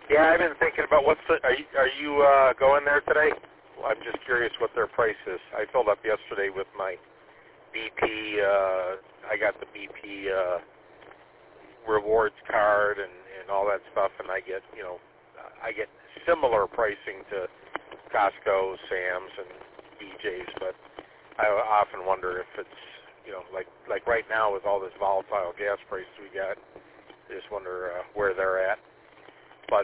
Yeah, I've been thinking about are you going there today? Well, I'm just curious what their price is. I filled up yesterday with my BP. I got the BP rewards card and all that stuff, and I get similar pricing to Costco, Sam's, and BJ's, but I often wonder if it's like right now with all this volatile gas prices we got, I just wonder where they're at. But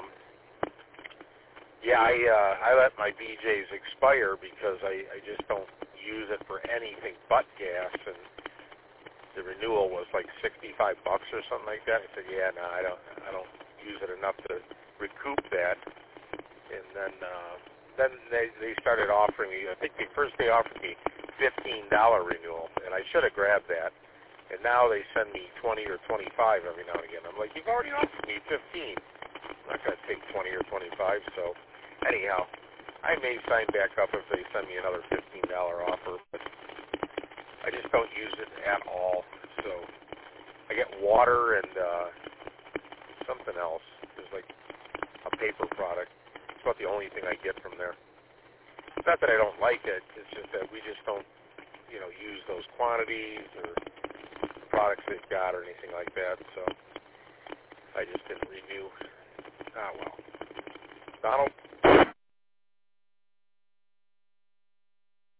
I let my BJ's expire because I just don't use it for anything but gas, and the renewal was like $65 or something like that. I said, I don't use it enough to recoup that. And then they started offering me. I think first they offered me $15 renewal, and I should have grabbed that. And now they send me 20 or 25 every now and again. I'm like, you've already offered me 15. I'm not going to take 20 or 25. So anyhow, I may sign back up if they send me another $15 offer, but I just don't use it at all. So I get water and something else. There's like a paper product. It's about the only thing I get from there. It's not that I don't like it. It's just that we just don't, use those quantities or the products they've got or anything like that. So I just didn't renew. Well. Donald?